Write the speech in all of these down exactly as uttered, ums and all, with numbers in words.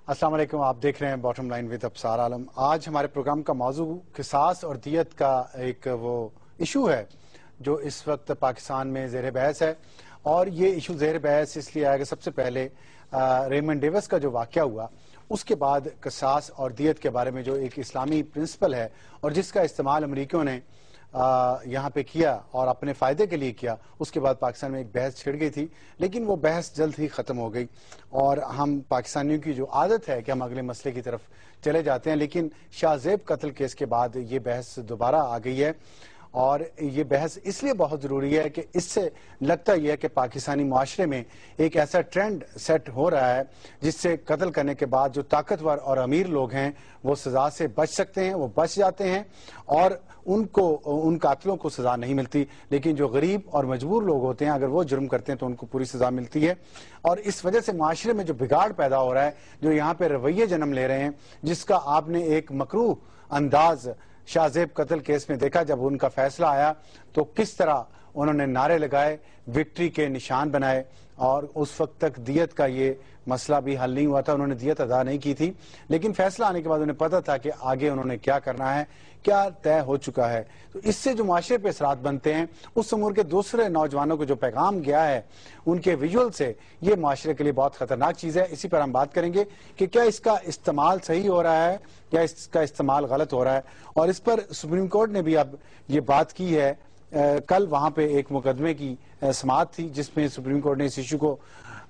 السلام علیکم، آپ دیکھ رہے ہیں bottom line with Absar Alam. آج ہمارے پروگرام کا موضوع قصاص اور دیت کا ایک وہ ایشو ہے جو اس وقت پاکستان میں زیر بحث ہے، اور یہ ایشو زیر بحث اس لیے آیا کہ سب سے پہلے ریمنڈ ڈیوس کا جو واقعہ ہوا اس کے بعد قصاص اور دیت کے بارے میں جو ایک اسلامی پرنسپل ہے اور جس کا استعمال امریکیوں نے یہاں پہ کیا اور اپنے فائدے کے لیے کیا، اس کے بعد پاکستان میں ایک بحث چھڑ گئی تھی، لیکن وہ بحث جلد ہی ختم ہو گئی اور ہم پاکستانیوں کی جو عادت ہے کہ ہم اگلے مسئلے کی طرف چلے جاتے ہیں، لیکن شاہ زیب قتل کیس کے بعد یہ بحث دوبارہ آ گئی ہے، اور یہ بحث اس لیے بہت ضروری ہے کہ اس سے لگتا یہ ہے کہ پاکستانی معاشرے میں ایک ایسا ٹرینڈ سیٹ ہو رہا ہے جس سے قتل کرنے کے بعد جو طاقتور اور امیر لوگ ہیں وہ سزا سے بچ سکتے ہیں، وہ بچ جاتے ہیں اور ان کو ان قاتلوں کو سزا نہیں ملتی، لیکن جو غریب اور مجبور لوگ ہوتے ہیں اگر وہ جرم کرتے ہیں تو ان کو پوری سزا ملتی ہے۔ اور اس وجہ سے معاشرے میں جو بگاڑ پیدا ہو رہا ہے، جو یہاں پہ رویے جنم لے رہے ہیں، جس کا آپ نے ایک مکروہ انداز شاہ زیب قتل کیس میں دیکھا۔ جب ان کا فیصلہ آیا تو کس طرح انہوں نے نعرے لگائے، وکٹری کے نشان بنائے، اور اس وقت تک دیت کا یہ مسئلہ بھی حل نہیں ہوا تھا، انہوں نے دیت ادا نہیں کی تھی، لیکن فیصلہ آنے کے بعد انہیں پتا تھا کہ آگے انہوں نے کیا کرنا ہے، کیا طے ہو چکا ہے۔ تو اس سے جو معاشرے پہ اثرات بنتے ہیں، اس امور کے دوسرے نوجوانوں کو جو پیغام گیا ہے ان کے ویژول سے، یہ معاشرے کے لیے بہت خطرناک چیز ہے۔ اسی پر ہم بات کریں گے کہ کیا اس کا استعمال صحیح ہو رہا ہے یا اس کا استعمال غلط ہو رہا ہے، اور اس پر سپریم کورٹ نے بھی اب یہ بات کی ہے۔ کل وہاں پہ ایک مقدمے کی سماعت تھی جس میں سپریم کورٹ نے اس ایشو کو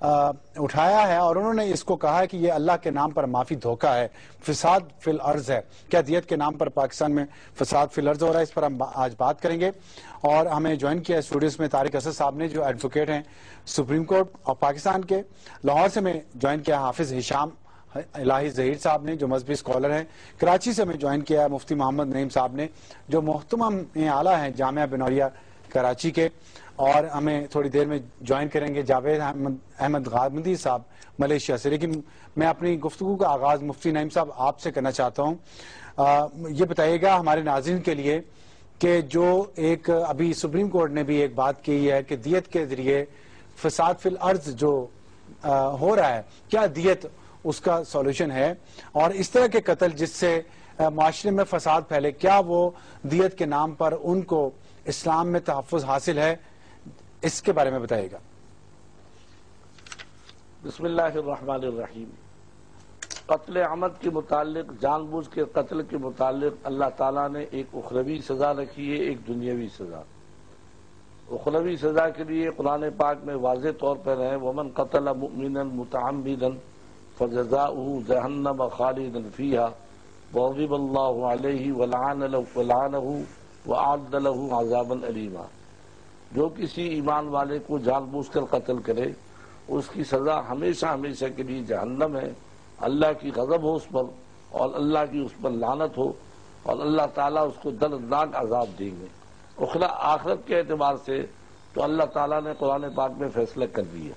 اٹھایا ہے، اور انہوں نے اس کو کہا ہے کہ یہ اللہ کے نام پر معافی دھوکہ ہے، فساد فی الارض ہے۔ کیا دیت کے نام پر پاکستان میں فساد فی الارض ہو رہا ہے؟ اس پر ہم آج بات کریں گے، اور ہمیں جوائن کیا اسٹوڈیوز میں طارق اسد صاحب نے جو ایڈوکیٹ ہیں سپریم کورٹ اور پاکستان کے۔ لاہور سے میں جوائن کیا حافظ ہشام الہی ظہیر صاحب نے جو مذہبی اسکالر ہیں۔ کراچی سے میں جوائن کیا ہے مفتی محمد نعیم صاحب نے جو محترم اعلیٰ ہیں جامعہ بنوریہ کراچی کے، اور ہمیں تھوڑی دیر میں جوائن کریں گے جاوید احمد احمد غامدی صاحب ملیشیا سے۔ لیکن میں اپنی گفتگو کا آغاز مفتی نعیم صاحب آپ سے کرنا چاہتا ہوں۔ یہ بتائیے گا ہمارے ناظرین کے لیے کہ جو ایک ابھی سپریم کورٹ نے بھی ایک بات کی ہے کہ دیت کے ذریعے فساد فی الارض جو ہو رہا ہے، کیا دیت اس کا سولوشن ہے، اور اس طرح کے قتل جس سے معاشرے میں فساد پھیلے، کیا وہ دیت کے نام پر ان کو اسلام میں تحفظ حاصل ہے؟ اس کے بارے میں بتائیے گا۔ بسم اللہ الرحمن الرحیم۔ قتل عمد کے متعلق، جان بوجھ کے قتل کے متعلق اللہ تعالیٰ نے ایک اخروی سزا رکھی ہے، ایک دنیاوی سزا۔ اخروی سزا کے لیے قرآن پاک میں واضح طور پر ہے وَمَنْ قَتَلَ مُؤْمِنًا مُتَعَمِّدًا فَجَزَاؤُهُ جَهَنَّمَ خَالِدًا فِيهَا وَغَضِبَ اللَّهُ عَلَيْهِ وَلَعَنَهُ وَأَعَدَّ لَهُ عَذَابًا أَلِيمًا۔ جو کسی ایمان والے کو جان بوجھ کر قتل کرے اس کی سزا ہمیشہ ہمیشہ کے لیے جہنم ہے، اللہ کی غضب ہو اس پر اور اللہ کی اس پر لعنت ہو، اور اللہ تعالیٰ اس کو دردناک عذاب دیں گے۔ اخرى آخرت کے اعتبار سے تو اللہ تعالیٰ نے قرآن پاک میں فیصلہ کر دیا۔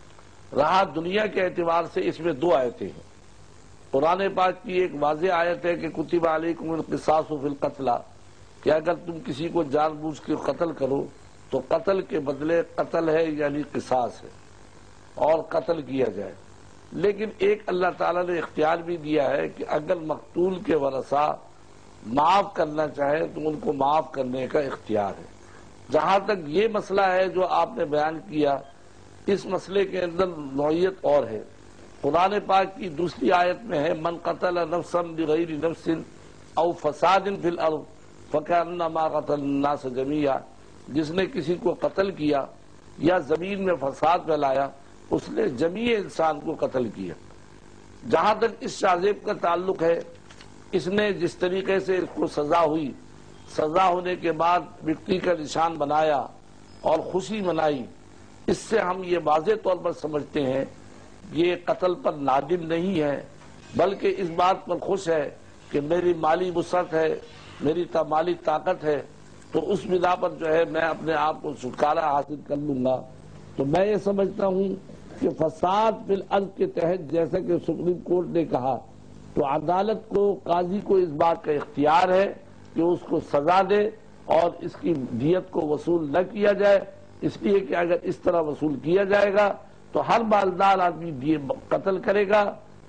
رہا دنیا کے اعتبار سے اس میں دو آیتیں ہیں۔ قرآن پاک کی ایک واضح آیت ہے کہ کتب علیکم القصاص فی القتلی، کہ اگر تم کسی کو جان بوجھ کے قتل کرو تو قتل کے بدلے قتل ہے یعنی قصاص ہے اور قتل کیا جائے۔ لیکن ایک اللہ تعالیٰ نے اختیار بھی دیا ہے کہ اگر مقتول کے ورثہ معاف کرنا چاہے تو ان کو معاف کرنے کا اختیار ہے۔ جہاں تک یہ مسئلہ ہے جو آپ نے بیان کیا، اس مسئلے کے اندر نوعیت اور ہے۔ قرآن پاک کی دوسری آیت میں ہے من قتل نفسا بغیر نفس او فساد فی الارض فکأنما قتل الناس جمیعا، جس نے کسی کو قتل کیا یا زمین میں فساد پھیلایا اس نے جمیع انسان کو قتل کیا۔ جہاں تک اس شاہ زیب کا تعلق ہے، اس نے جس طریقے سے اس کو سزا ہوئی، سزا ہونے کے بعد وکٹری کا نشان بنایا اور خوشی منائی، اس سے ہم یہ واضح طور پر سمجھتے ہیں یہ قتل پر نادم نہیں ہے، بلکہ اس بات پر خوش ہے کہ میری مالی وسعت ہے، میری مالی طاقت ہے، تو اس بنا پر جو ہے میں اپنے آپ کو چھٹکارا حاصل کر لوں گا۔ تو میں یہ سمجھتا ہوں کہ فساد فی الارض کے تحت جیسا کہ سپریم کورٹ نے کہا تو عدالت کو، قاضی کو اس بات کا اختیار ہے کہ اس کو سزا دے اور اس کی دیت کو وصول نہ کیا جائے، اس لیے کہ اگر اس طرح وصول کیا جائے گا تو ہر مالدار آدمی قتل کرے گا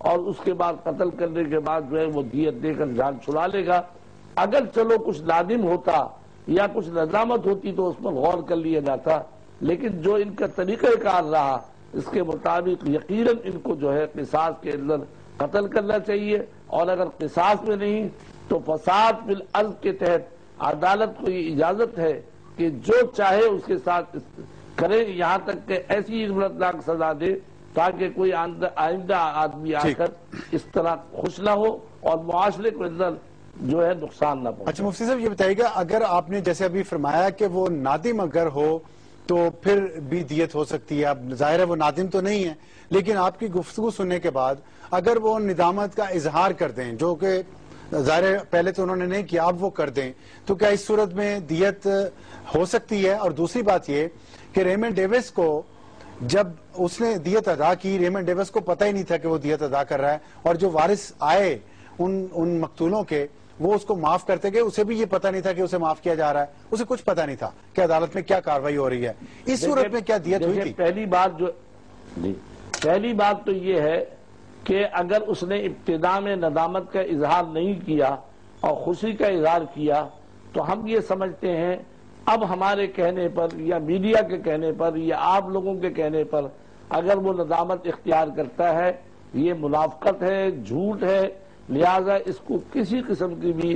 اور اس کے بعد قتل کرنے کے بعد جو ہے وہ دیت دے کر جان چھڑا لے گا. اگر چلو کچھ نادم ہوتا یا کچھ ندامت ہوتی تو اس پر غور کر لیا جاتا، لیکن جو ان کا طریقہ کار رہا اس کے مطابق یقیناً ان کو جو ہے قصاص کے اندر قتل کرنا چاہیے، اور اگر قصاص میں نہیں تو فساد فی الارض کے تحت عدالت کو یہ اجازت ہے کہ جو چاہے اس کے ساتھ کرے، یہاں تک کہ ایسی عبرتناک سزا دے تاکہ کوئی آئندہ آدمی آ کر اس طرح خوش نہ ہو اور معاشرے کو اندر جو ہے نقصان نہ پہنچے. اچھا مفتی صاحب یہ بتائیے گا، اگر آپ نے جیسے ابھی فرمایا کہ وہ نادم اگر ہو تو پھر بھی دیت ہو سکتی ہے، اب ظاہر ہے وہ نادم تو نہیں ہے، لیکن آپ کی گفتگو سننے کے بعد اگر وہ ندامت کا اظہار کر دیں، جو کہ ظاہر ہے پہلے تو انہوں نے نہیں کیا، اب وہ کر دیں، تو کیا اس صورت میں دیت ہو سکتی ہے؟ اور دوسری بات یہ کہ ریمنڈ ڈیوس کو جب اس نے دیت ادا کی، ریمنڈ ڈیوس کو پتہ ہی نہیں تھا کہ وہ دیت ادا کر رہا ہے، اور جو وارث آئے ان ان مقتولوں کے وہ اس کو معاف کرتے گئے، اسے بھی یہ پتہ نہیں تھا کہ اسے معاف کیا جا رہا ہے، اسے کچھ پتہ نہیں تھا کہ عدالت میں کیا کارروائی ہو رہی ہے. اس صورت میں کیا دیت ہوئی تھی؟ پہلی بات جو پہلی بات تو یہ ہے کہ اگر اس نے ابتدا میں ندامت کا اظہار نہیں کیا اور خوشی کا اظہار کیا تو ہم یہ سمجھتے ہیں اب ہمارے کہنے پر یا میڈیا کے کہنے پر یا آپ لوگوں کے کہنے پر اگر وہ ندامت اختیار کرتا ہے یہ منافقت ہے، جھوٹ ہے، لہذا اس کو کسی قسم کی بھی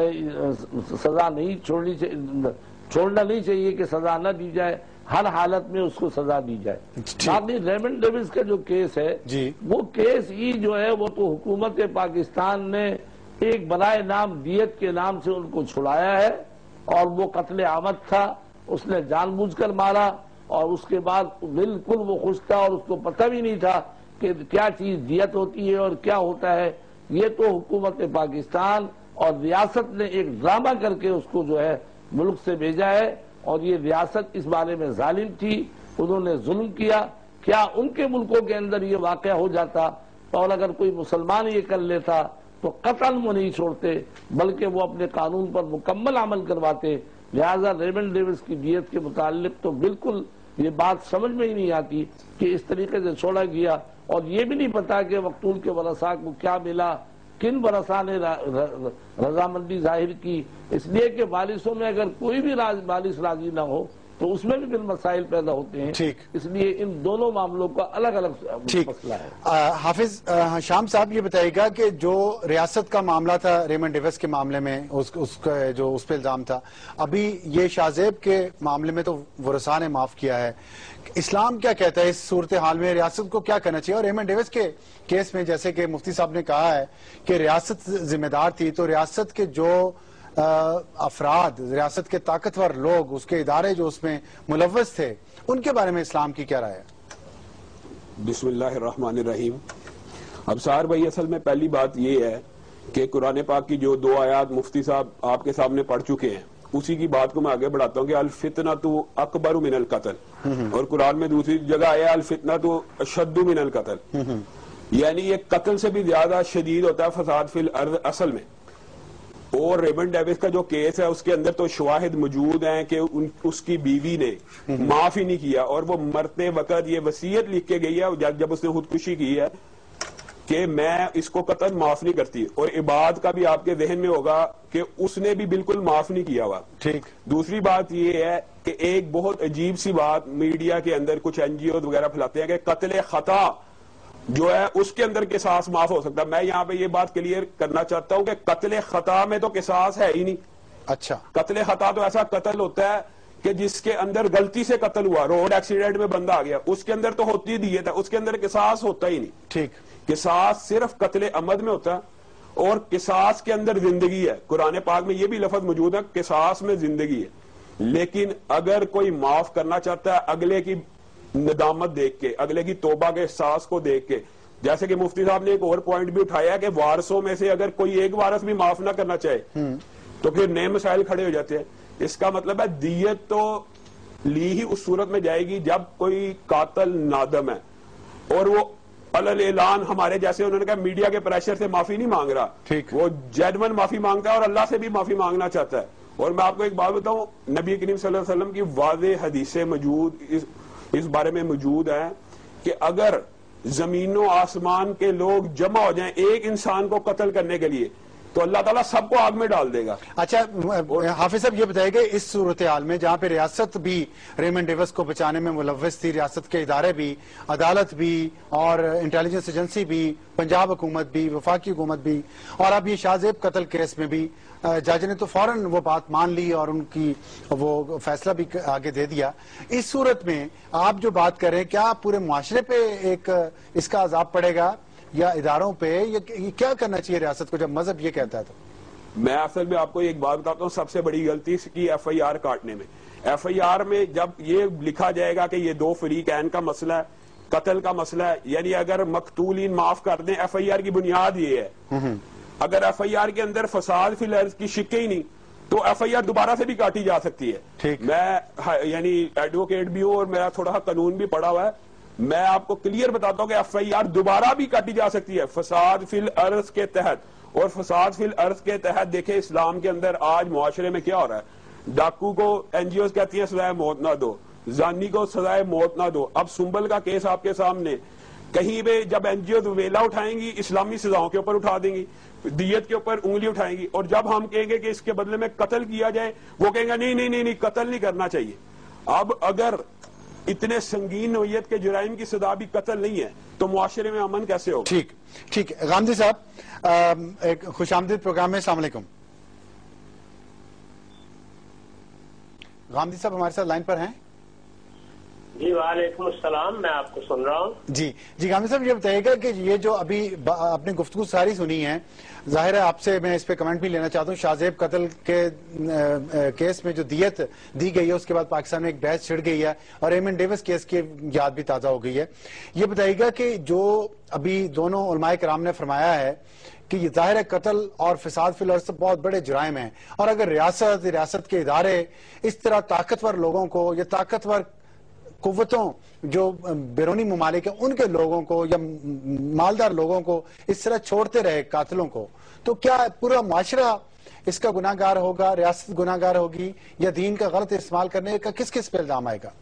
سزا نہیں چھوڑنی چھوڑنا نہیں چاہیے کہ سزا نہ دی جائے، ہر حالت میں اس کو سزا دی جائے. باقی ریمنڈ ڈیوس کا جو کیس ہے وہ کیس ہی جو ہے وہ تو حکومت پاکستان نے ایک برائے نام دیت کے نام سے ان کو چھڑایا ہے، اور وہ قتل عمد تھا، اس نے جان بوجھ کر مارا، اور اس کے بعد بالکل وہ خوش تھا اور اس کو پتہ بھی نہیں تھا کہ کیا چیز دیت ہوتی ہے اور کیا ہوتا ہے. یہ تو حکومت پاکستان اور ریاست نے ایک ڈرامہ کر کے اس کو جو ہے ملک سے بھیجا ہے، اور یہ ریاست اس بارے میں ظالم تھی، انہوں نے ظلم کیا. کیا ان کے ملکوں کے اندر یہ واقعہ ہو جاتا اور اگر کوئی مسلمان یہ کر لیتا تو قطعاً وہ نہیں چھوڑتے بلکہ وہ اپنے قانون پر مکمل عمل کرواتے. لہذا ریمنڈ ڈیوس کی دیت کے متعلق تو بالکل یہ بات سمجھ میں ہی نہیں آتی کہ اس طریقے سے چھوڑا گیا، اور یہ بھی نہیں پتا کہ مقتول کے ورثاء کو کیا ملا، کن ورثاء نے رضامندی ظاہر کی. اس لیے کہ وارثوں میں اگر کوئی بھی وارث راضی نہ ہو تو اس میں بھی پھر مسائل پیدا ہوتے ہیں. اس لیے ان دونوں معاملوں کا الگ الگ مسئلہ ہے. حافظ شام صاحب یہ بتائیے گا کہ جو ریاست کا معاملہ تھا ریمنڈ ڈیوس کے معاملے میں، اس, اس کا جو اس پہ الزام تھا، ابھی یہ شاہ زیب کے معاملے میں تو ورثاء نے معاف کیا ہے. اسلام کیا کہتا ہے اس صورتحال میں؟ ریاست کو کیا کرنا چاہیے؟ اور ریمنڈ ڈیوس کے کیس میں جیسے کہ مفتی صاحب نے کہا ہے کہ ریاست ذمہ دار تھی، تو ریاست کے جو افراد، ریاست کے طاقتور لوگ، اس کے ادارے جو اس میں ملوث تھے، ان کے بارے میں اسلام کی کیا رائے ہے؟ بسم اللہ الرحمن الرحیم. اب سار بھائی اصل میں پہلی بات یہ ہے کہ قرآن پاک کی جو دو آیات مفتی صاحب آپ کے سامنے پڑھ چکے ہیں اسی کی بات کو میں آگے بڑھاتا ہوں کہ الفتنۃ اکبر من القتل، اور قرآن میں دوسری جگہ آیا الفتنۃ اشد من القتل، یعنی یہ قتل سے بھی زیادہ شدید ہوتا ہے فساد فی الارض اصل میں. اور ریمنڈ ڈیوس کا جو کیس ہے اس کے اندر تو شواہد موجود ہیں کہ اس کی بیوی نے معاف ہی نہیں کیا، اور وہ مرتے وقت یہ وصیت لکھ کے گئی ہے جب اس نے خودکشی کی ہے کہ میں اس کو قطعاً معاف نہیں کرتی. اور عباد کا بھی آپ کے ذہن میں ہوگا کہ اس نے بھی بالکل معاف نہیں کیا ہوا. ٹھیک. دوسری بات یہ ہے کہ ایک بہت عجیب سی بات میڈیا کے اندر کچھ این جی اوز وغیرہ پھیلاتے ہیں کہ قتل خطا جو ہے اس کے اندر قصاص معاف ہو سکتا ہے. میں یہاں پہ یہ بات کلیئر کرنا چاہتا ہوں کہ قتل خطا میں تو قصاص ہے ہی نہیں. اچھا. قتل خطا تو ایسا قتل ہوتا ہے کہ جس کے اندر غلطی سے قتل ہوا، روڈ ایکسیڈنٹ میں بندہ آ گیا، اس کے اندر تو ہوتی دیت ہے، اس کے اندر قصاص ہوتا ہی نہیں. ٹھیک. قصاص صرف قتل عمد میں ہوتا ہے، اور قصاص کے اندر زندگی ہے. قرآن پاک میں یہ بھی لفظ موجود ہے قصاص میں زندگی ہے. لیکن اگر کوئی معاف کرنا چاہتا ہے اگلے کی ندامت دیکھ کے، اگلے کی توبہ کے احساس کو دیکھ کے، جیسے کہ مفتی صاحب نے ایک اور پوائنٹ بھی اٹھایا کہ وارثوں میں سے اگر کوئی ایک وارث بھی معاف نہ کرنا چاہے تو پھر نئے مسائل کھڑے ہو جاتے ہیں. اس کا مطلب ہے دیت تو لی ہی اس صورت میں جائے گی جب کوئی قاتل نادم ہے اور وہ علل اعلان ہمارے جیسے انہوں نے کہا میڈیا کے پریشر سے معافی نہیں مانگ رہا، وہ جینوئن معافی مانگتا ہے اور اللہ سے بھی معافی مانگنا چاہتا ہے. اور میں آپ کو ایک بات بتاؤں، نبی کریم صلی اللہ علیہ وسلم کی واضح حدیثیں موجود اس, اس بارے میں موجود ہیں کہ اگر زمین و آسمان کے لوگ جمع ہو جائیں ایک انسان کو قتل کرنے کے لیے تو اللہ تعالیٰ سب کو آگ میں ڈال دے گا. اچھا حافظ صاحب یہ بتائیے کہ اس صورتحال میں جہاں پہ ریاست بھی ریمنڈ ڈیوس کو بچانے میں ملوث تھی، ریاست کے ادارے بھی، عدالت بھی اور انٹیلیجنس ایجنسی بھی، پنجاب حکومت بھی، وفاقی حکومت بھی، اور اب یہ شاہ زیب قتل کیس میں بھی جج نے تو فوراً وہ بات مان لی اور ان کی وہ فیصلہ بھی آگے دے دیا. اس صورت میں آپ جو بات کر رہے ہیں کیا پورے معاشرے پہ ایک اس کا عذاب پڑے گا یا اداروں پہ؟ یہ کیا کرنا چاہیے ریاست کو جب مذہب یہ کہتا ہے؟ تو میں اصل میں آپ کو ایک بات بتاتا ہوں، سب سے بڑی غلطی اس کی ایف آئی آر کاٹنے میں. ایف آئی آر میں جب یہ لکھا جائے گا کہ یہ دو فریقین کا مسئلہ ہے، قتل کا مسئلہ ہے، یعنی اگر مقتولین معاف کر دیں، ایف آئی آر کی بنیاد یہ ہے. اگر ایف آئی آر کے اندر فساد فی الارض کی شکیں ہی نہیں تو ایف آئی آر دوبارہ سے بھی کاٹی جا سکتی ہے. میں یعنی ایڈوکیٹ بھی ہوں اور میرا تھوڑا قانون بھی پڑھا ہوا ہے، میں آپ کو کلیئر بتاتا ہوں کہ ایف آئی آر دوبارہ بھی کاٹی جا سکتی ہے فساد فی الارض کے تحت. اور فساد فی الارض کے تحت دیکھیں اسلام کے اندر آج معاشرے میں کیا ہو رہا ہے. ڈاکو کو این جی اوز کہتی ہیں سزائے موت نہ دو، زانی کو سزائے موت نہ دو. اب سنبل کا کیس آپ کے سامنے، کہیں پہ جب این جی اوز ویلا اٹھائیں گی اسلامی سزاؤں کے اوپر اٹھا دیں گی، دیت کے اوپر انگلی اٹھائیں گی، اور جب ہم کہیں گے کہ اس کے بدلے میں قتل کیا جائے وہ کہیں گے نہیں نہیں نہیں قتل نہیں کرنا چاہیے. اب اگر اتنے سنگین نوعیت کے جرائم کی سزا بھی قتل نہیں ہے تو معاشرے میں امن کیسے ہوگا؟ ٹھیک ٹھیک غامدی صاحب ایک خوش آمدید پروگرام میں. السلام علیکم. غامدی صاحب ہمارے ساتھ لائن پر ہیں؟ جی وعلیکم السلام، میں آپ کو سن رہا ہوں. جی جی غامدی صاحب یہ بتائیے گا کہ یہ جو ابھی آپ نے گفتگو ساری سنی ہے، ظاہر ہے آپ سے میں اس پہ کمنٹ بھی لینا چاہتا ہوں. شاہ زیب قتل کے کیس میں جو دیت دی گئی ہے اس کے بعد پاکستان میں ایک بحث چھڑ گئی ہے اور ریمنڈ ڈیوس کیس کی یاد بھی تازہ ہو گئی ہے. یہ بتائیے گا کہ جو ابھی دونوں علماء کرام نے فرمایا ہے کہ یہ ظاہر ہے قتل اور فساد فی الارض بہت بڑے جرائم ہیں، اور اگر ریاست ریاست کے ادارے اس طرح طاقتور لوگوں کو یا طاقتور قوتوں جو بیرونی ممالک ہیں ان کے لوگوں کو یا مالدار لوگوں کو اس طرح چھوڑتے رہے قاتلوں کو، تو کیا پورا معاشرہ اس کا گناہ گار ہوگا، ریاست گناہ گار ہوگی، یا دین کا غلط استعمال کرنے کا کس کس پہ الزام آئے گا؟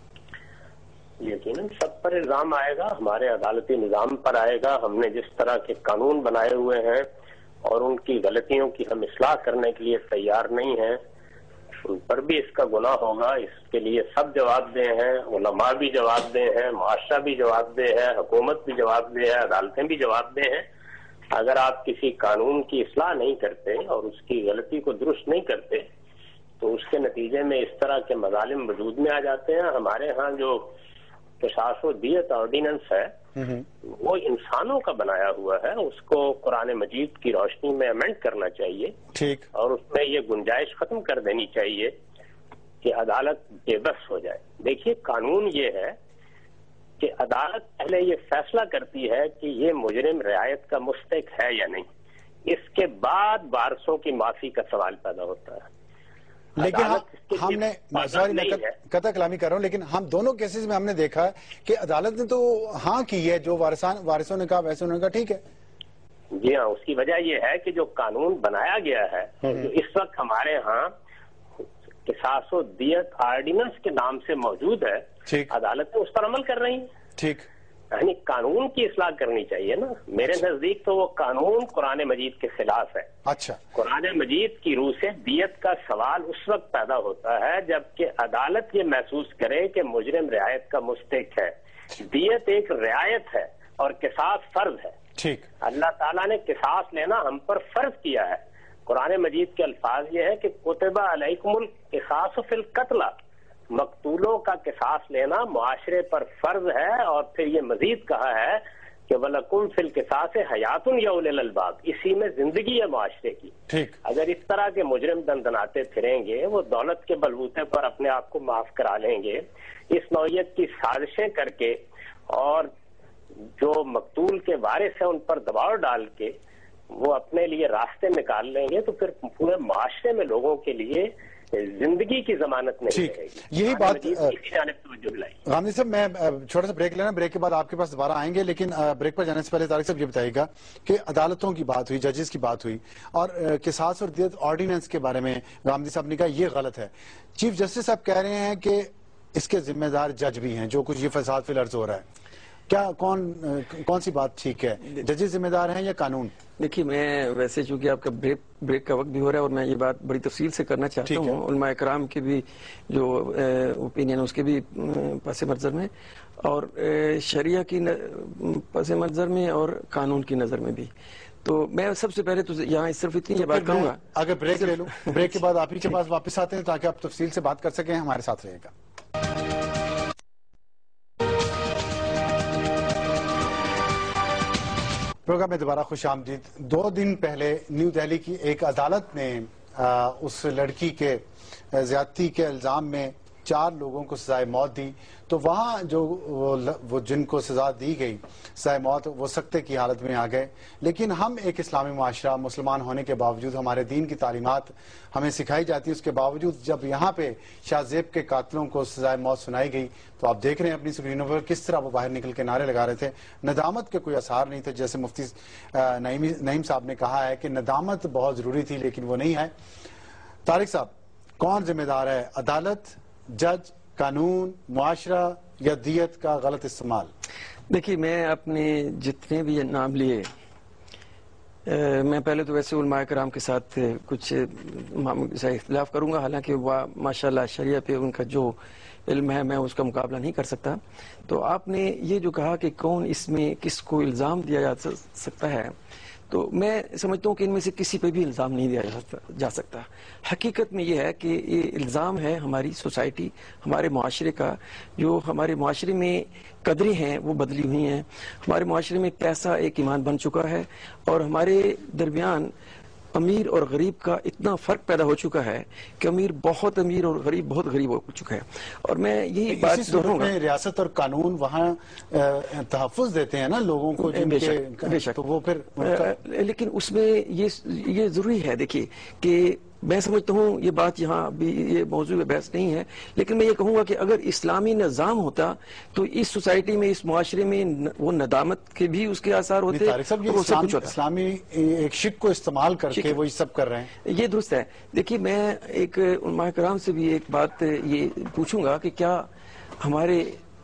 یقیناً سب پر الزام آئے گا، ہمارے عدالتی نظام پر آئے گا. ہم نے جس طرح کے قانون بنائے ہوئے ہیں اور ان کی غلطیوں کی ہم اصلاح کرنے کے لیے تیار نہیں ہیں، ان پر بھی اس کا گناہ ہوگا. اس کے لیے سب جواب دہ ہیں، علماء بھی جواب دہ ہیں، معاشرہ بھی جواب دہ ہے، حکومت بھی جواب دہ ہے، عدالتیں بھی جواب دہ ہیں. اگر آپ کسی قانون کی اصلاح نہیں کرتے اور اس کی غلطی کو درست نہیں کرتے تو اس کے نتیجے میں اس طرح کے مظالم وجود میں آ جاتے ہیں. ہمارے ہاں جو قصاص و دیت آرڈیننس ہے وہ انسانوں کا بنایا ہوا ہے، اس کو قرآن مجید کی روشنی میں امینڈ کرنا چاہیے ٹھیک، اور اس میں یہ گنجائش ختم کر دینی چاہیے کہ عدالت بے بس ہو جائے. دیکھیے قانون یہ ہے کہ عدالت پہلے یہ فیصلہ کرتی ہے کہ یہ مجرم رعایت کا مستحق ہے یا نہیں، اس کے بعد وارثوں کی معافی کا سوال پیدا ہوتا ہے. لیکن ہم نے سوری میں قطع کلامی کر رہا ہوں، لیکن ہم دونوں کیسز میں ہم نے دیکھا کہ عدالت نے تو ہاں کی ہے، جو وارثان وارثوں نے کہا ویسے انہوں نے کہا ٹھیک ہے. جی ہاں، اس کی وجہ یہ ہے کہ جو قانون بنایا گیا ہے جو اس وقت ہمارے ہاں قصاص و دیت آرڈیننس کے نام سے موجود ہے، عدالتیں اس پر عمل کر رہی ہیں. ٹھیک، یعنی قانون کی اصلاح کرنی چاہیے نا. میرے نزدیک تو وہ قانون قرآن مجید کے خلاف ہے. اچھا، قرآن مجید کی روح سے دیت کا سوال اس وقت پیدا ہوتا ہے جبکہ عدالت یہ محسوس کرے کہ مجرم رعایت کا مستحق ہے. دیت ایک رعایت ہے اور قصاص فرض ہے. ٹھیک، اللہ تعالیٰ نے قصاص لینا ہم پر فرض کیا ہے. قرآن مجید کے الفاظ یہ ہے کہ کتب علیکم القصاص فی القتل، مقتولوں کا قصاص لینا معاشرے پر فرض ہے. اور پھر یہ مزید کہا ہے کہ وَلَكُمْ فِي الْقِصَاصِ حَيَاتٌ يَا أُولِي الْأَلْبَابِ، اسی میں زندگی ہے معاشرے کی. ٹھیک، اگر اس طرح کے مجرم دندناتے پھریں گے، وہ دولت کے بلبوتے پر اپنے آپ کو معاف کرا لیں گے، اس نوعیت کی سازشیں کر کے اور جو مقتول کے وارث ہیں ان پر دباؤ ڈال کے وہ اپنے لیے راستے نکال لیں گے تو پھر پورے معاشرے میں لوگوں کے لیے زندگی کی ضمانت نہیں رہے گی. یہی بات غامدی غامدی صاحب، میں چھوٹا سا بریک لینا، بریک کے بعد آپ کے پاس دوبارہ آئیں گے، لیکن بریک پر جانے سے پہلے طارق صاحب یہ بتائیے گا کہ عدالتوں کی بات ہوئی، ججز کی بات ہوئی، اور قصاص اور دیت آرڈیننس کے بارے میں غامدی صاحب نے کہا یہ غلط ہے. چیف جسٹس صاحب کہہ رہے ہیں کہ اس کے ذمہ دار جج بھی ہیں جو کچھ یہ فساد فی الارض ہو رہا ہے. کیا کون کون سی بات ٹھیک ہے؟ ججز ذمہ دار ہیں یا قانون؟ دیکھیے میں ویسے چونکہ آپ کا بریک بریک کا وقت بھی ہو رہا ہے اور میں یہ بات بڑی تفصیل سے کرنا چاہتا ہوں علماء اکرام کے بھی جو اوپینین اس کے بھی پس منظر میں اور شریعہ کی پس منظر میں اور قانون کی نظر میں بھی. تو میں سب سے پہلے تو یہاں صرف اتنی یہ بات کہوں گا. اگر بریک لے لوں، بریک کے بعد آپ ہی کے پاس واپس آتے ہیں تاکہ آپ تفصیل سے بات کر سکیں. ہمارے ساتھ رہے گا. پروگرام میں دوبارہ خوش آمدید. دو دن پہلے نیو دہلی کی ایک عدالت نے اس لڑکی کے زیادتی کے الزام میں چار لوگوں کو سزائے موت دی. تو وہاں جو وہ جن کو سزا دی گئی سزائے موت وہ سکتے کی حالت میں آ گئے. لیکن ہم ایک اسلامی معاشرہ مسلمان ہونے کے باوجود ہمارے دین کی تعلیمات ہمیں سکھائی جاتی ہے، اس کے باوجود جب یہاں پہ شاہ زیب کے قاتلوں کو سزائے موت سنائی گئی تو آپ دیکھ رہے ہیں اپنی سکرینوں پر کس طرح وہ باہر نکل کے نعرے لگا رہے تھے. ندامت کے کوئی اثار نہیں تھے. جیسے مفتی نعیم صاحب نے کہا ہے کہ ندامت بہت ضروری تھی لیکن وہ نہیں ہے. طارق صاحب، کون ذمہ دار ہے؟ عدالت، جج، قانون، معاشرہ یا دیت کا غلط استعمال؟ دیکھیے میں اپنے جتنے بھی نام لیے میں پہلے تو ویسے علماء کرام کے ساتھ کچھ اختلاف کروں گا، حالانکہ وہ ماشاءاللہ شریعہ پہ ان کا جو علم ہے میں اس کا مقابلہ نہیں کر سکتا. تو آپ نے یہ جو کہا کہ کون اس میں کس کو الزام دیا جا سکتا ہے، تو میں سمجھتا ہوں کہ ان میں سے کسی پہ بھی الزام نہیں دیا جا سکتا. حقیقت میں یہ ہے کہ یہ الزام ہے ہماری سوسائٹی، ہمارے معاشرے کا. جو ہمارے معاشرے میں قدریں ہیں وہ بدلی ہوئی ہیں. ہمارے معاشرے میں پیسہ ایک ایمان بن چکا ہے اور ہمارے درمیان امیر اور غریب کا اتنا فرق پیدا ہو چکا ہے کہ امیر بہت امیر اور غریب بہت غریب ہو چکا ہے. اور میں یہی بات دہراؤں گا، ریاست اور قانون وہاں تحفظ دیتے ہیں نا لوگوں کو، بے شک بے شک، تو وہ پھر لیکن اس میں یہ یہ ضروری ہے. دیکھیے کہ میں سمجھتا ہوں یہ بات یہاں بھی یہ موضوع بحث نہیں ہے، لیکن میں یہ کہوں گا کہ اگر اسلامی نظام ہوتا تو اس سوسائٹی میں اس معاشرے میں وہ ندامت کے بھی اس کے آثار ہوتے. اسلامی ایک شک کو استعمال کر کے وہ سب کر رہے ہیں، یہ درست ہے. دیکھیے میں ایک علماء کرام سے بھی ایک بات یہ پوچھوں گا کہ کیا ہمارے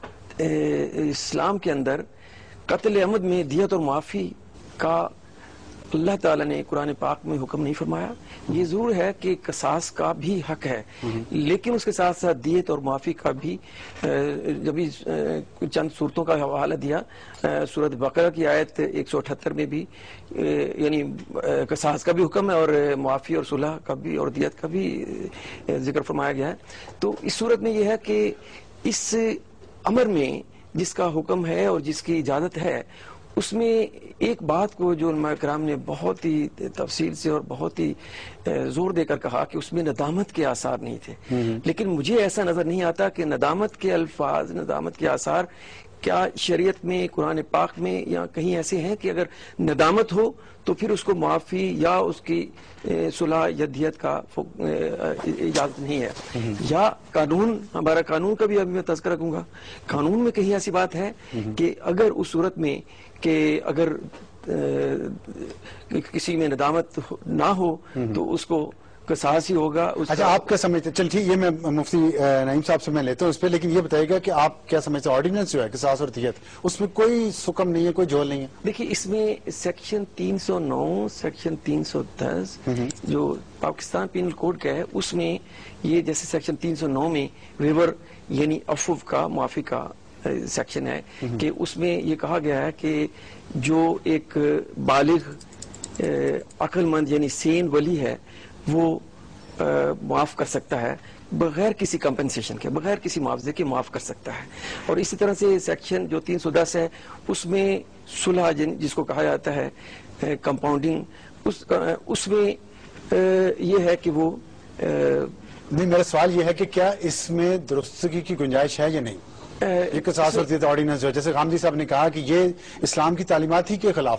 اسلام کے اندر قتل عمد میں دیت اور معافی کا اللہ تعالیٰ نے قرآن پاک میں حکم نہیں فرمایا؟ یہ ضرور ہے کہ قصاص کا بھی حق ہے، لیکن اس کے ساتھ ساتھ دیت اور معافی کا بھی. جب چند صورتوں کا حوالہ دیا، سورۃ بقرہ کی آیت ایک سو اٹھہتر میں بھی یعنی قصاص کا بھی حکم ہے اور معافی اور صلح کا بھی اور دیت کا بھی ذکر فرمایا گیا ہے. تو اس صورت میں یہ ہے کہ اس امر میں جس کا حکم ہے اور جس کی اجازت ہے، اس میں ایک بات کو جو علماء کرام نے بہت ہی تفصیل سے اور بہت ہی زور دے کر کہا کہ اس میں ندامت کے آثار نہیں تھے. لیکن مجھے ایسا نظر نہیں آتا کہ ندامت کے الفاظ، ندامت کے آثار کیا شریعت میں، قرآن پاک میں یا کہیں ایسے ہیں کہ اگر ندامت ہو تو پھر اس کو معافی یا اس کی صلح یا دیت کا اجازت نہیں ہے. یا قانون، ہمارا قانون کا بھی ابھی میں تذکرہ کروں گا. قانون میں کہیں ایسی بات ہے کہ اگر اس صورت میں کہ اگر کسی میں ندامت نہ ہو تو اس کو قصاص ہی ہوگا. اچھا آپ کیا سمجھتے ہیں؟ چل ٹھیک، یہ میں مفتی نعیم صاحب سے میں لیتا ہوں اس پہ، لیکن یہ بتائیے گا کہ آپ کیا سمجھتے ہیں آرڈیننس جو ہے قصاص اور دیت، اس میں کوئی سکم نہیں ہے، کوئی جھول نہیں ہے؟ دیکھیے اس میں سیکشن تین سو نو، سیکشن تین سو دس جو پاکستان پینل کوڈ کا ہے، اس میں یہ جیسے سیکشن تین سو نو میں ویور یعنی عفو کا، معافی کا سیکشن ہے کہ اس میں یہ کہا گیا ہے کہ جو ایک بالغ عقل مند یعنی سین ولی ہے وہ معاف کر سکتا ہے بغیر کسی کمپنسیشن کے، بغیر کسی معاوضے کے معاف کر سکتا ہے. اور اسی طرح سے سیکشن جو تین سو دس ہے اس میں صلح جس کو کہا جاتا ہے کمپاؤنڈنگ، اس اس میں یہ ہے کہ وہ نہیں. میرا سوال یہ ہے کہ کیا اس میں درستگی کی گنجائش ہے یا نہیں؟ یہ قصاص اور دیت آرڈیننس جو جیسے غامدی صاحب نے کہا کہ یہ اسلام کی تعلیمات ہی کے خلاف ہے.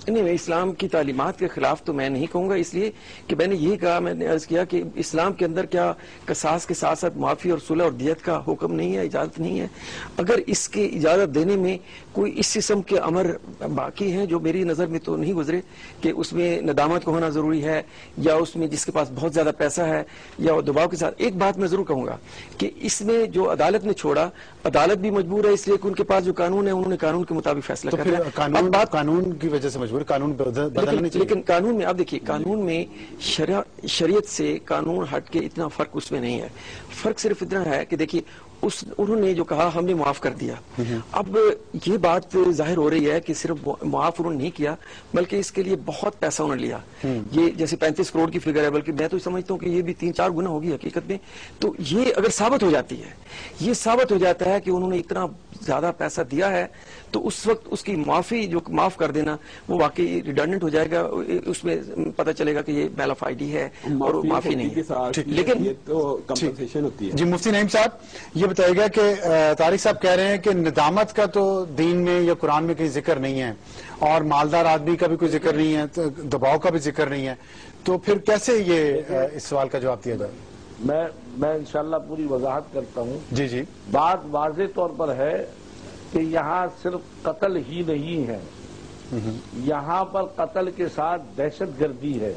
نہیں، میں اسلام کی تعلیمات کے خلاف تو میں نہیں کہوں گا، اس لیے کہ میں نے یہی کہا، میں نے عرض کیا کہ اسلام کے اندر کیا قصاص کے ساتھ ساتھ معافی اور صلح اور دیت کا حکم نہیں ہے، اجازت نہیں ہے؟ اگر اس کی اجازت دینے میں کوئی اس قسم کے امر باقی ہیں جو میری نظر میں تو نہیں گزرے کہ اس میں ندامت کو ہونا ضروری ہے، یا اس میں جس کے پاس بہت زیادہ پیسہ ہے یا دباؤ کے ساتھ، ایک بات میں ضرور کہوں گا کہ اس میں جو عدالت نے چھوڑا، عدالت بھی مجبور ہے اس لیے کہ ان کے پاس جو قانون ہے انہوں نے قانون کے مطابق فیصلہ کرنا ہے۔ قانون قانون کی وجہ سے مجبور، قانون بدلنا نہیں چاہیے، لیکن قانون میں آپ دیکھیے، قانون میں شریعت سے قانون ہٹ کے اتنا فرق اس میں نہیں ہے۔ فرق صرف اتنا ہے کہ دیکھیے اس انہوں نے جو کہا ہم نے معاف کر دیا، اب یہ بات ظاہر ہو رہی ہے کہ صرف معاف انہوں نے نہیں کیا بلکہ اس کے لیے بہت پیسہ انہوں نے لیا، یہ جیسے پینتیس کروڑ کی فگر ہے، بلکہ میں تو سمجھتا ہوں کہ یہ بھی تین چار گنا ہوگی حقیقت میں۔ تو یہ اگر ثابت ہو جاتی ہے، یہ ثابت ہو جاتا ہے کہ انہوں نے اتنا زیادہ پیسہ دیا ہے، تو اس وقت اس کی معافی جو معاف کر دینا وہ واقعی ریڈنڈنٹ ہو جائے گا، اس میں پتہ چلے گا کہ یہ بیل آف آئی ڈی ہے اور معافی نہیں ہے، لیکن یہ تو کمپنسیشن ہوتی ہے۔ جی مفتی نعیم صاحب یہ بتائیے گا کہ طارق صاحب کہہ رہے ہیں کہ ندامت کا تو دین میں یا قرآن میں کہیں ذکر نہیں ہے، اور مالدار آدمی کا بھی کوئی ذکر نہیں ہے، دباؤ کا بھی ذکر نہیں ہے، تو پھر کیسے یہ اس سوال کا جواب دیا جائے؟ میں میں انشاءاللہ پوری وضاحت کرتا ہوں۔ جی جی بات واضح طور پر ہے کہ یہاں صرف قتل ہی نہیں ہے، یہاں پر قتل کے ساتھ دہشت گردی ہے۔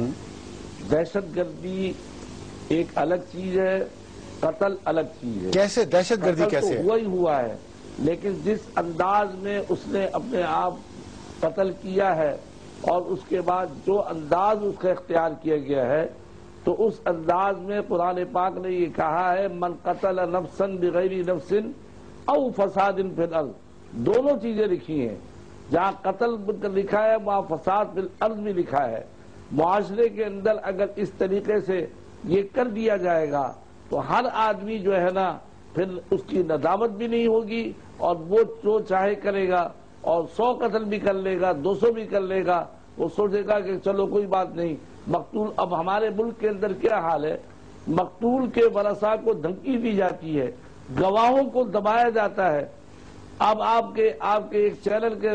دہشت گردی ایک الگ چیز ہے، قتل الگ چیز ہے۔ کیسے دہشت گردی قتل کیسے تو ہے؟ ہوا ہی ہوا ہے، لیکن جس انداز میں اس نے اپنے آپ قتل کیا ہے اور اس کے بعد جو انداز اس کا اختیار کیا گیا ہے، تو اس انداز میں قرآن پاک نے یہ کہا ہے من قتل نفسا بغیر نفس او فساد فی الارض، دونوں چیزیں لکھی ہیں، جہاں قتل لکھا ہے وہاں فساد فی الارض بھی لکھا ہے۔ معاشرے کے اندر اگر اس طریقے سے یہ کر دیا جائے گا تو ہر آدمی جو ہے نا پھر اس کی ندامت بھی نہیں ہوگی، اور وہ جو چاہے کرے گا، اور سو قتل بھی کر لے گا، دو سو بھی کر لے گا، وہ سوچے گا کہ چلو کوئی بات نہیں۔ مقتول اب ہمارے ملک کے اندر کیا حال ہے، مقتول کے ورثاء کو دھمکی دی جاتی ہے، گواہوں کو دبایا جاتا ہے۔ اب آپ کے آپ کے ایک چینل کے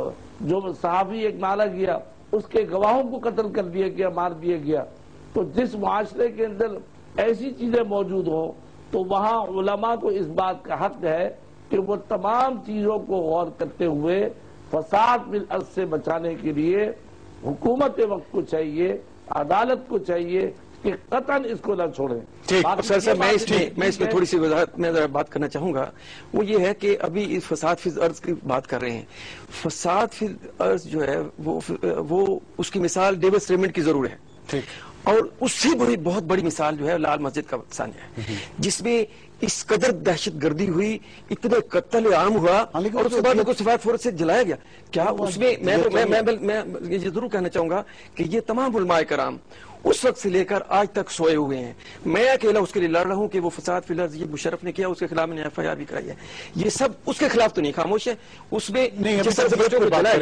جو صحافی ایک مارا گیا، اس کے گواہوں کو قتل کر دیا گیا، مار دیا گیا۔ تو جس معاشرے کے اندر ایسی چیزیں موجود ہوں تو وہاں علماء کو اس بات کا حق ہے کہ وہ تمام چیزوں کو غور کرتے ہوئے فساد فی الارض سے بچانے کے لیے حکومت وقت کو چاہیے، عدالت کو چاہیے کہ قطعاً اس کو نہ چھوڑیں۔ ٹھیک سر سر میں اس میں میں اس میں تھوڑی سی وضاحت میں ذرا بات کرنا چاہوں گا، وہ یہ ہے کہ ابھی فساد فی الارض کی بات کر رہے ہیں۔ فساد فی الارض جو ہے وہ وہ اس کی مثال ڈیوس ریمنڈ کی ضرور ہے، اور اس سے بڑی بہت بڑی مثال جو ہے لال مسجد کا ثانیہ ہے، جس میں اس قدر دہشت گردی ہوئی، اتنے قتل عام ہوا، اور اس کے بعد کو سفارت فوج سے جلایا گیا۔ کیا اس میں میں میں یہ ضرور کہنا چاہوں گا کہ یہ تمام علماء کرام اس وقت سے لے کر آج تک سوئے ہوئے ہیں، میں اکیلا اس کے لیے لڑ رہا ہوں کہ وہ فساد فی الارض یہ مشرف نے کیا، اس کے خلاف میں نے ایف آئی آر بھی کرائی ہے، یہ سب اس کے خلاف تو نہیں، خاموش ہے اس میں جس طرح سے بچوں کو جلایا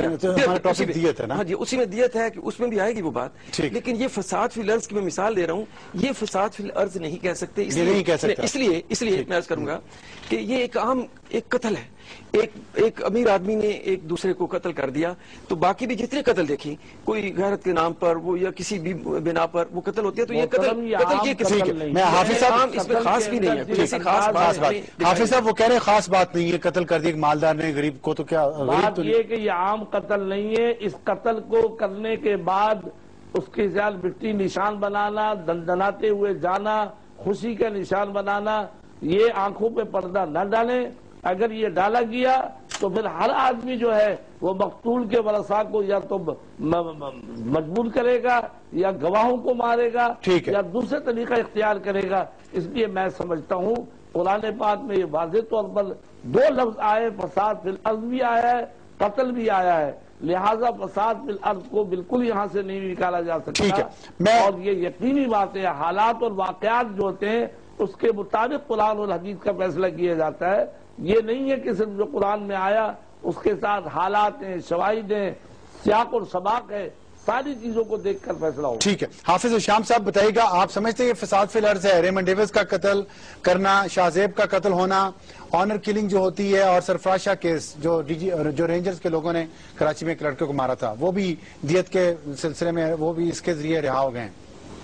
گیا، ہاں جی اسی میں دیت ہے کہ اس میں بھی آئے گی وہ بات، لیکن یہ فساد فی الارض کی میں مثال دے رہا ہوں، یہ فساد فی الارض نہیں کہہ سکتے، اس لیے اس لیے میں عرض کروں گا کہ یہ ایک عام ایک قتل ہے، ایک ایک امیر آدمی نے ایک دوسرے کو قتل کر دیا، تو باقی بھی جتنے قتل دیکھیں کوئی غیرت کے نام پر وہ یا کسی بھی بنا پر وہ قتل ہوتی ہے، تو یہ قتل قتل یہ کسی میں حافظ صاحب اس میں خاص بھی نہیں ہے، کسی خاص بات حافظ صاحب وہ کہہ رہے ہیں خاص بات نہیں ہے، قتل کر دیا مالدار نے غریب کو، تو کیا بات یہ کہ یہ عام قتل نہیں ہے، اس قتل کو کرنے کے بعد اس کے زیادہ مٹی نشان بنانا، دندناتے ہوئے جانا، خوشی کا نشان بنانا، یہ آنکھوں پہ پردہ نہ ڈالیں۔ اگر یہ ڈالا گیا تو پھر ہر آدمی جو ہے وہ مقتول کے ورثاء کو یا تو مجبور کرے گا یا گواہوں کو مارے گا یا دوسرے طریقہ اختیار کرے گا۔ اس لیے میں سمجھتا ہوں قرآن پاک میں یہ واضح طور پر دو لفظ آئے، فساد فی الارض بھی آیا ہے، قتل بھی آیا ہے، لہذا فساد فی الارض کو بالکل یہاں سے نہیں نکالا جا سکتا، اور یہ یقینی بات ہے حالات اور واقعات جو ہوتے ہیں اس کے مطابق قرآن اور حدیث کا فیصلہ کیا جاتا ہے۔ یہ نہیں ہے کہ صرف جو قرآن میں آیا اس کے ساتھ حالات ہیں، شواہد ہیں، سیاق اور سباق ہے، सारी चीजों को देखकर फैसला होगा। ठीक है, हाफिज श्याम साहब बताइएगा, आप समझते हैं ये फसाद फिल अर्ज है? रेमंड डेविस का कत्ल करना, शाहजेब का कत्ल होना, ऑनर किलिंग जो होती है, और सरफराज शाह केस जो डीजी जो रेंजर्स के लोगों ने कराची में एक लड़के को मारा था, वो भी दियत के सिलसिले में वो भी इसके जरिए रिहा हो गए हैं।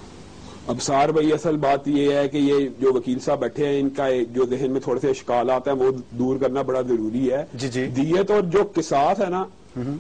अब सार भाई, असल बात ये है कि ये जो वकील साहब बैठे हैं, इनका जो जहन में थोड़े से इश्काल आता है वो दूर करना बड़ा जरूरी है। जी जी। दियत और जो किसास है ना,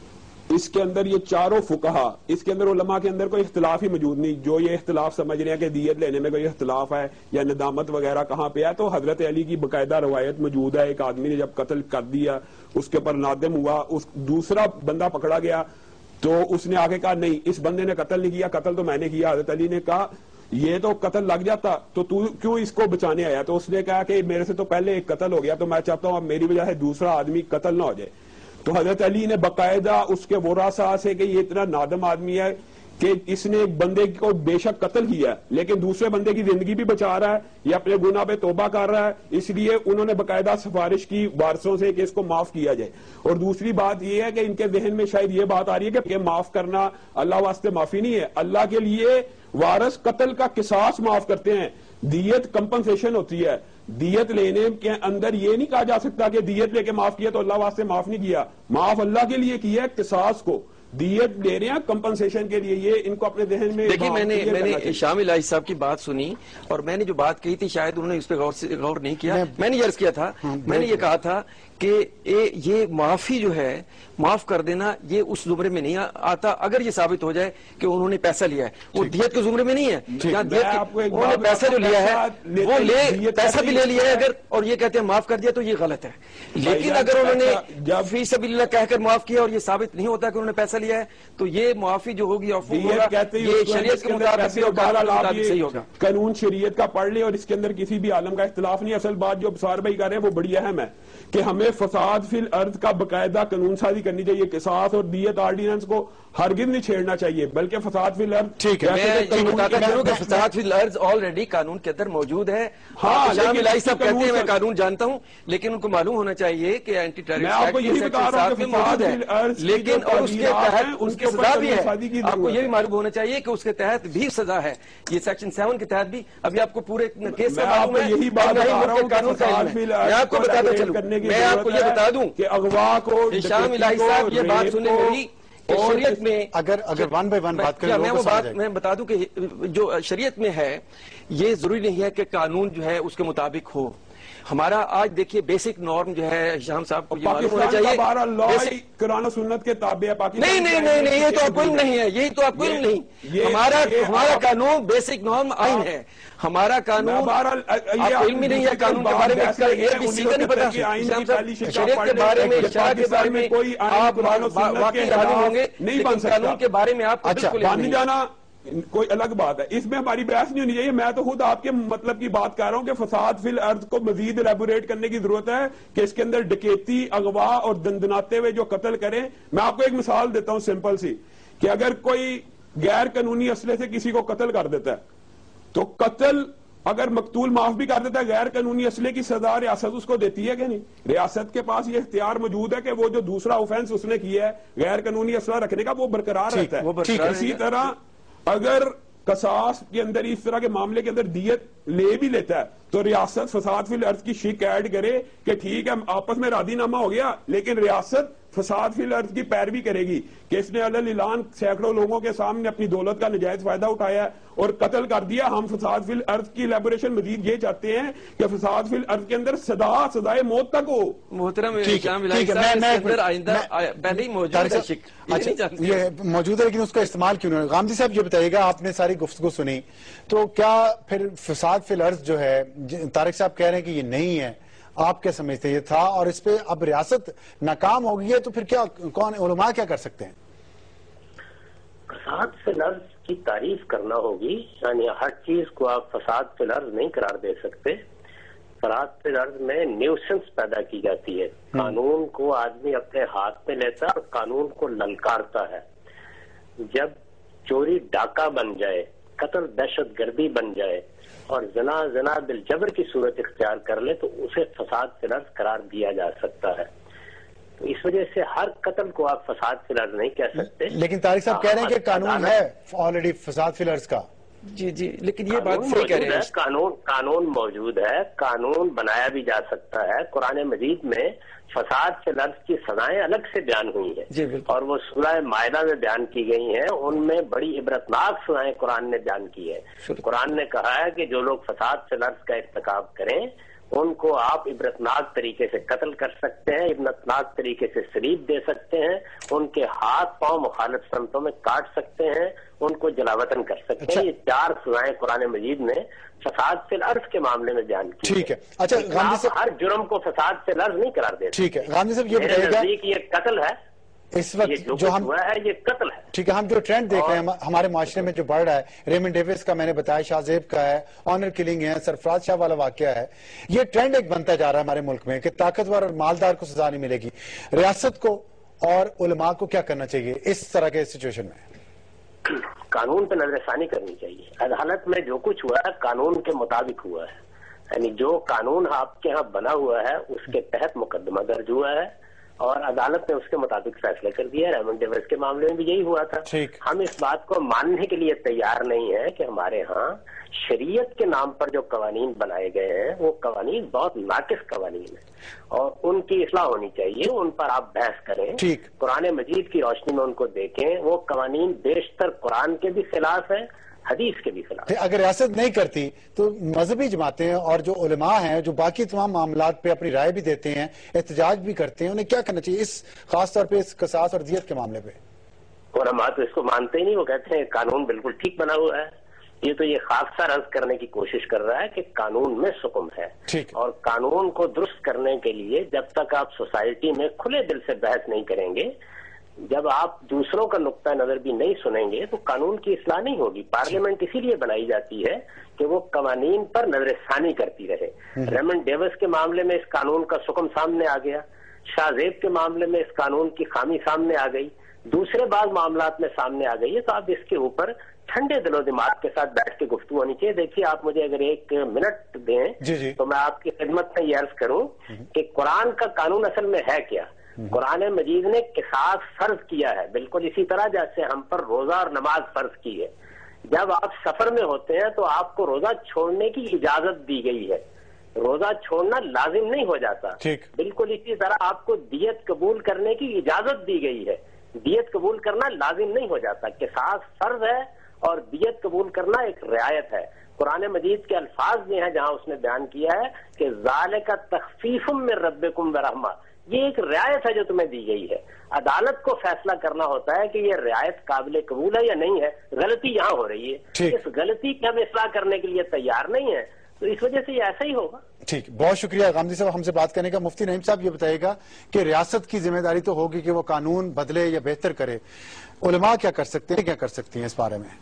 इसके अंदर ये चारों फुकहा, इसके अंदर उलमा के अंदर कोई इख्तिलाफ ही मौजूद नहीं। जो ये इख्तिलाफ समझ रहे हैं कि दियत लेने में कोई इख्तिलाफ है या निदामत वगैरह कहाँ पे है, तो हजरत अली की बकायदा रवायत मौजूद है। एक आदमी ने जब कत्ल कर दिया, उसके ऊपर नादिम हुआ, उस दूसरा बंदा पकड़ा गया, तो उसने आगे कहा नहीं इस बंदे ने कत्ल नहीं किया, कत्ल तो मैंने किया। हजरत अली ने कहा ये तो कत्ल लग जाता, तो तू क्यों इसको बचाने आया? तो उसने कहा कि मेरे से तो पहले एक कत्ल हो गया, तो मैं चाहता हूं अब मेरी वजह से दूसरा आदमी कत्ल ना हो जाए। तो हजरत अली ने बकायदा उसके वरासा से कि ये इतना नादम आदमी है कि इसने एक बंदे को बेशक कत्ल किया लेकिन दूसरे बंदे की जिंदगी भी बचा रहा है, ये अपने गुनाह पे तौबा कर रहा है, इसलिए उन्होंने बकायदा सिफारिश की वारसों से कि इसको माफ किया जाए। और दूसरी बात यह है कि इनके जहन में शायद ये बात आ रही है कि माफ करना अल्लाह वास्ते माफी नहीं है। अल्लाह के लिए वारस कत्ल का किसास माफ करते हैं, दियत कंपनसेशन होती है। दियत लेने के अंदर ये नहीं कहा जा सकता कि दियत लेके माफ किया तो अल्लाह वास्ते माफ नहीं किया। माफ अल्लाह के लिए किया है, किसास को दियत ले रहे हैं कंपनसेशन के लिए। ये इनको अपने जहन में देखिए, मैंने मैंने शामिल आइज साहब की बात सुनी और मैंने जो बात कही थी शायद उन्होंने इस पर गौर से गौर नहीं किया। मैंने ये अर्ज किया था, मैंने ये कहा था कि ये, ये माफी जो है, माफ कर देना, ये उस जुमरे में नहीं आता अगर ये साबित हो जाए कि उन्होंने पैसा लिया है। वो दियत के जुमरे में नहीं है। यहाँ दियत उन्होंने पैसा जो लिया है वो ले पैसा भी ले लिया है अगर, और ये कहते हैं माफ कर दिया तो ये गलत है। लेकिन अगर उन्होंने फी सबीलिल्लाह कहकर माफ किया और ये साबित नहीं होता कि उन्होंने पैसा लिया है, तो ये माफी जो होगी और ये शरीयत के मुताबिक सही होगा। कानून शरीयत का पढ़ ले और इसके अंदर किसी भी आलम का इख्तिलाफ नहीं। असल बात जो अबसार भाई कर रहे हैं वो बड़ी अहम है कि हमें फसाद फिल अर्द का बकायदा कानून साजी करनी चाहिए। किसास और दियत आर्डिनेंस को हरगिज नहीं छेड़ना चाहिए, बल्कि फसाद फिल अर्द ठीक है, मैं बताता चलूं कि फसाद फिल अर्द ऑलरेडी कानून के अंदर मौजूद है। हाँ, शामिल साहब कहते हैं मैं कानून जानता हूं, लेकिन उनको मालूम होना चाहिए कि एंटी टेररिस्ट एक्ट के सेक्शन सात में मौजूद है, लेकिन और उसके तहत उसकी सजा भी है। आपको ये भी मालूम होना चाहिए कि उसके तहत भी सजा है, ये सेक्शन सेवन के तहत भी। अभी आपको पूरे केस का मालूम है, यही बात कानून का मैं आपको बताता चलूं, मैं आपको ये बता दूं कि अगवा को शामिल साहब ये बात सुनने मेरी शरीयत में अगर अगर वन बाय वन बात करें, मैं वो बात मैं बता दूं कि जो शरीयत में है ये जरूरी नहीं है कि कानून जो है उसके मुताबिक हो। हमारा आज देखिए बेसिक नॉर्म जो है शाम साहब को ये मालूम होना चाहिए कुरान और सुन्नत के ताबे है। नहीं नहीं नहीं नहीं ये तो आपको इल्म नहीं है, यही तो आपको इल्म नहीं। हमारा हमारा कानून बेसिक नॉर्म आइन है, हमारा कानून आपको इल्म नहीं है कानून के बारे में, इसका एक भी सीखा नहीं पता। शरीयत के बारे में, शरीयत के बारे में कोई आप वाकई आलिम होंगे, नहीं बन सकता। कानून के बारे में आप अच्छा बन जाना कोई अलग बात है, इसमें हमारी बहस नहीं होनी चाहिए। मैं तो खुद आपके मतलब की बात कर रहा हूं कि फसाद फिल अर्द को मजीद एलेबोरेट करने की जरूरत है कि इसके अंदर डकैती, अगवा और दंदनाते हुए जो कत्ल करें। मैं आपको एक मिसाल देता हूं सिंपल सी, कि अगर कोई गैर कानूनी असले से किसी को कत्ल कर देता है तो कत्ल अगर मकतूल माफ भी कर देता है, गैर कानूनी असले की सजा रियासत उसको देती है कि नहीं? रियासत के पास ये इख्तियार मौजूद है कि वो जो दूसरा ऑफेंस उसने किया है गैर कानूनी असला रखने का, वो बरकरार रहता है। इसी तरह अगर कसास के अंदर इस तरह के मामले के अंदर दियत ले भी लेता है तो रियासत फसाद फिल अर्ज की शिक ऐड करे कि ठीक है आपस में राजीनामा हो गया, लेकिन रियासत फसाद फिल अर्ज की पैरवी करेगी कि इसने अलल इलान सैकड़ों लोगों के सामने अपनी दौलत का नजायज फायदा उठाया और कत्ल कर दिया। हम फसाद फिल अर्ज की इलेबोरेशन मजीद ये चाहते हैं कि फसाद फिल अर्ज के अंदर सदा सदाए मौत तक हो। मोहतरम पहले ही मौजूद ये मौजूद है, लेकिन उसका इस्तेमाल क्यों नहीं? गांधी साहब ये बताइएगा, आपने सारी गुफ्तगू सुनी, तो क्या फिर फसाद फिल अर्ज जो है, तारिक साहब कह रहे हैं कि ये नहीं है, आप क्या समझते हैं? ये था और इस पे अब रियासत नाकाम हो गई है, तो फिर क्या कौन उलमा क्या कर सकते हैं? फसाद फिल अर्ज की तारीफ करना होगी, यानी हर चीज को आप फसाद फिल अर्ज नहीं करार दे सकते। फसाद फिल अर्ज में न्यूसेंस पैदा की जाती है, कानून को आदमी अपने हाथ में लेता है और कानून को ललकारता है। जब चोरी डाका बन जाए, कत्ल दहशत गर्दी बन जाए और जना जना बिल जबर की सूरत इख्तियार कर ले तो उसे फसाद फिल अर्ज करार दिया जा सकता है। تو اس وجہ سے ہر قتل کو آپ فساد فی الارض نہیں کہہ سکتے. لیکن طارق صاحب کہہ رہے ہیں کہ قانون ہے آلریڈی فساد فی الارض کا. جی جی لیکن یہ بات صحیح کہہ رہے ہیں. قانون قانون موجود ہے, قانون بنایا بھی جا سکتا ہے. قرآن مجید میں فساد سے لفظ کی سزائیں الگ سے بیان ہوئی ہیں جی اور وہ سورہ مائدہ میں بیان کی گئی ہیں. ان میں بڑی عبرتناک سزائیں قرآن نے بیان کی ہے. قرآن نے کہا ہے کہ جو لوگ فساد سے لفظ کا ارتکاب کریں ان کو آپ عبرتناک طریقے سے قتل کر سکتے ہیں, عبرتناک طریقے سے سلیب دے سکتے ہیں, ان کے ہاتھ پاؤں مخالف سمتوں میں کاٹ سکتے ہیں, ان کو جلاوطن کر سکتے ہیں. یہ چار سزائیں قرآن مجید نے فساد فی الارض کے معاملے میں بیان کی. ٹھیک ہے. اچھا غامدی صاحب, ہر جرم کو فساد فی الارض نہیں قرار دیتے. ٹھیک ہے غامدی صاحب, یہ بتائیے گا یہ قتل ہے اس وقت جو ہم ہوا ہے یہ قتل ہے. ٹھیک ہے, ہم جو ٹرینڈ دیکھ رہے ہیں ہمارے معاشرے میں جو بڑھ رہا ہے, ریمنڈ ڈیوس کا میں نے بتایا, شاہ زیب کا ہے, آنر کلنگ ہے, سرفراز شاہ والا واقعہ ہے, یہ ٹرینڈ ایک بنتا جا رہا ہے ہمارے ملک میں کہ طاقتور اور مالدار کو سزا نہیں ملے گی. ریاست کو اور علماء کو کیا کرنا چاہیے اس طرح کے سچویشن میں؟ قانون پہ نظر ثانی کرنی چاہیے. عدالت میں جو کچھ ہوا ہے قانون کے مطابق ہوا ہے, یعنی جو قانون آپ کے ہاں بنا ہوا ہے اس کے تحت مقدمہ درج ہوا ہے اور عدالت نے اس کے مطابق فیصلہ کر دیا. ریمنڈ ڈیوس کے معاملے میں بھی یہی ہوا تھا. ہم اس بات کو ماننے کے لیے تیار نہیں ہیں کہ ہمارے ہاں شریعت کے نام پر جو قوانین بنائے گئے ہیں وہ قوانین بہت ناقص قوانین ہیں اور ان کی اصلاح ہونی چاہیے. ان پر آپ بحث کریں, قرآن مجید کی روشنی میں ان کو دیکھیں. وہ قوانین بیشتر قرآن کے بھی خلاف ہیں, حدیث کے بھی خلاف. اگر ریاست نہیں کرتی تو مذہبی جماعتیں اور جو علماء ہیں جو باقی تمام معاملات پہ اپنی رائے بھی دیتے ہیں, احتجاج بھی کرتے ہیں, انہیں کیا کرنا چاہیے اس خاص طور پہ اس قصاص اور دیت کے معاملے پہ؟ علماء تو اس کو مانتے ہی نہیں. وہ کہتے ہیں قانون بالکل ٹھیک بنا ہوا ہے. یہ تو یہ خاصہ رد کرنے کی کوشش کر رہا ہے کہ قانون میں سکم ہے اور قانون کو درست کرنے کے لیے جب تک آپ سوسائٹی میں کھلے دل سے بحث نہیں کریں گے, جب آپ دوسروں کا نقطہ نظر بھی نہیں سنیں گے تو قانون کی اصلاح نہیں ہوگی. پارلیمنٹ اسی لیے بنائی جاتی ہے کہ وہ قوانین پر نظر ثانی کرتی رہے. ریمنڈ ڈیوس کے معاملے میں اس قانون کا سکم سامنے آ گیا, شاہ زیب کے معاملے میں اس قانون کی خامی سامنے آ گئی, دوسرے بعض معاملات میں سامنے آ گئی ہے. تو آپ اس کے اوپر ٹھنڈے دل و دماغ کے ساتھ بیٹھ کے گفتگو ہونی چاہیے. دیکھیے آپ مجھے اگر ایک منٹ دیں جی جی. تو میں آپ کی خدمت میں یہ عرض کروں کہ قرآن کا قانون اصل میں ہے کیا. قرآن مجید نے قصاص فرض کیا ہے, بالکل اسی طرح جیسے ہم پر روزہ اور نماز فرض کی ہے. جب آپ سفر میں ہوتے ہیں تو آپ کو روزہ چھوڑنے کی اجازت دی گئی ہے, روزہ چھوڑنا لازم نہیں ہو جاتا. بالکل اسی طرح آپ کو دیت قبول کرنے کی اجازت دی گئی ہے, دیت قبول کرنا لازم نہیں ہو جاتا. قصاص فرض ہے اور دیت قبول کرنا ایک رعایت ہے. قرآن مجید کے الفاظ بھی ہیں جہاں اس نے بیان کیا ہے کہ ذالک تخفیف من ربکم ورحمہ, یہ ایک رعایت ہے جو تمہیں دی گئی ہے. عدالت کو فیصلہ کرنا ہوتا ہے کہ یہ رعایت قابل قبول ہے یا نہیں ہے. غلطی یہاں ہو رہی ہے, اس غلطی کی ہم اصلاح کرنے کے لیے تیار نہیں ہے, تو اس وجہ سے یہ ایسا ہی ہوگا. ٹھیک, بہت شکریہ غامدی صاحب ہم سے بات کرنے کا. مفتی نعیم صاحب یہ بتائیے گا کہ ریاست کی ذمہ داری تو ہوگی کہ وہ قانون بدلے یا بہتر کرے, علماء کیا کر سکتے ہیں, کیا کر سکتی ہیں اس بارے میں؟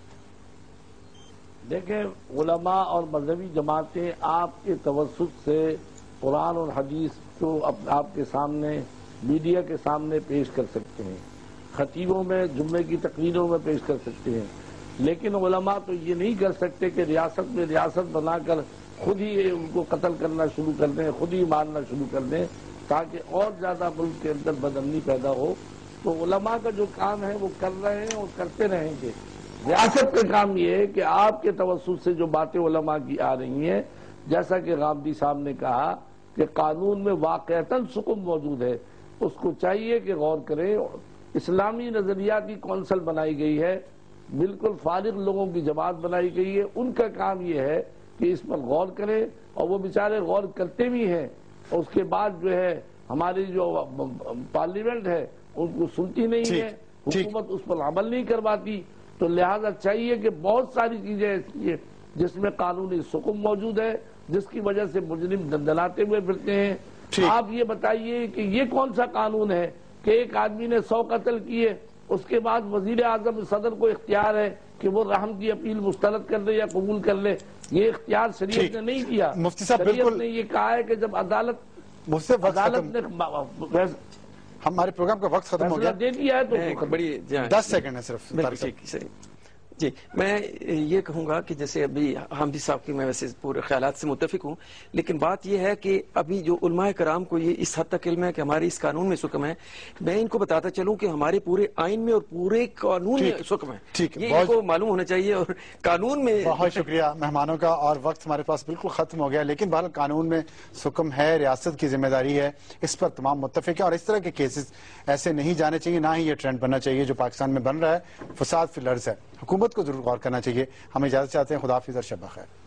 دیکھیں, علماء اور مذہبی جماعتیں آپ کے توسط سے قرآن اور حدیث کو آپ کے سامنے میڈیا کے سامنے پیش کر سکتے ہیں, خطیبوں میں جمعے کی تقریروں میں پیش کر سکتے ہیں, لیکن علماء تو یہ نہیں کر سکتے کہ ریاست میں ریاست بنا کر خود ہی ان کو قتل کرنا شروع کر دیں, خود ہی مارنا شروع کر دیں تاکہ اور زیادہ ملک کے اندر بدامنی پیدا ہو. تو علماء کا جو کام ہے وہ کر رہے ہیں اور کرتے رہیں گے. ریاست کا کام یہ ہے کہ آپ کے توسط سے جو باتیں علماء کی آ رہی ہیں, جیسا کہ غامدی صاحب نے کہا کہ قانون میں واقعتاً سکم موجود ہے, اس کو چاہیے کہ غور کریں. اسلامی نظریاتی کونسل بنائی گئی ہے, بالکل فارغ لوگوں کی جماعت بنائی گئی ہے, ان کا کام یہ ہے کہ اس پر غور کریں, اور وہ بیچارے غور کرتے بھی ہیں, اور اس کے بعد جو ہے ہماری جو پارلیمنٹ ہے ان کو سنتی نہیں ہے, حکومت اس پر عمل نہیں کرواتی. تو لہذا چاہیے کہ بہت ساری چیزیں ایسی ہیں جس میں قانونی سکم موجود ہے, جس کی وجہ سے مجرم دندناتے ہوئے پھرتے ہیں. آپ یہ بتائیے کہ یہ کون سا قانون ہے کہ ایک آدمی نے سو قتل کیے, اس کے بعد وزیر اعظم صدر کو اختیار ہے کہ وہ رحم کی اپیل مسترد کر لے یا قبول کر لے. یہ اختیار شریعت نے نہیں دیا. مفتی صاحب شریعت نے یہ کہا ہے کہ جب عدالت عدالت نے ہمارے پروگرام کا وقت ختم ہو گیا, دے دیا ہے تو بڑی دس سیکنڈ ہے صرف. جی میں یہ کہوں گا کہ جیسے ابھی حامدی صاحب کی میں ویسے پورے خیالات سے متفق ہوں، لیکن بات یہ ہے کہ ابھی جو علماء کرام کو یہ اس حد تک علم ہے کہ ہمارے اس قانون میں حکم ہے، میں ان کو بتاتا چلوں کہ ہمارے پورے آئین میں اور پورے قانون میں حکم ہے، یہ ان کو معلوم ہونا چاہیے اور قانون میں. بہت شکریہ مہمانوں کا، اور وقت ہمارے پاس بالکل ختم ہو گیا، لیکن بہرحال قانون میں حکم ہے، ریاست کی ذمہ داری ہے، اس پر تمام متفق ہیں، اور اس طرح کے کیسز ایسے نہیں جانے چاہیے، نہ ہی یہ ٹرینڈ بننا چاہیے جو پاکستان میں بن رہا ہے، فساد فی الارض ہے. حکومت کو ضرور غور کرنا چاہیے. ہم اجازت چاہتے ہیں. خدا حافظ اور شب بخیر.